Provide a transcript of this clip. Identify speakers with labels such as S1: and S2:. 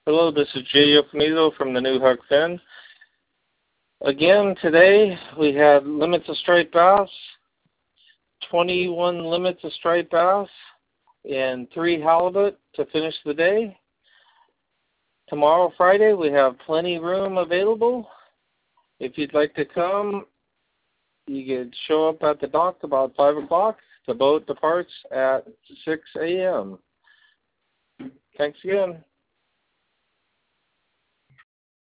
S1: Hello, this is Jay Finito from the New Huck Fin. Again, today we had limits of striped bass, 21 limits of striped bass, and 3 halibut to finish the day. Tomorrow, Friday, we have plenty room available. If you'd like to come, you can show up at the dock about 5 o'clock. The boat departs at 6 a.m. Thanks again.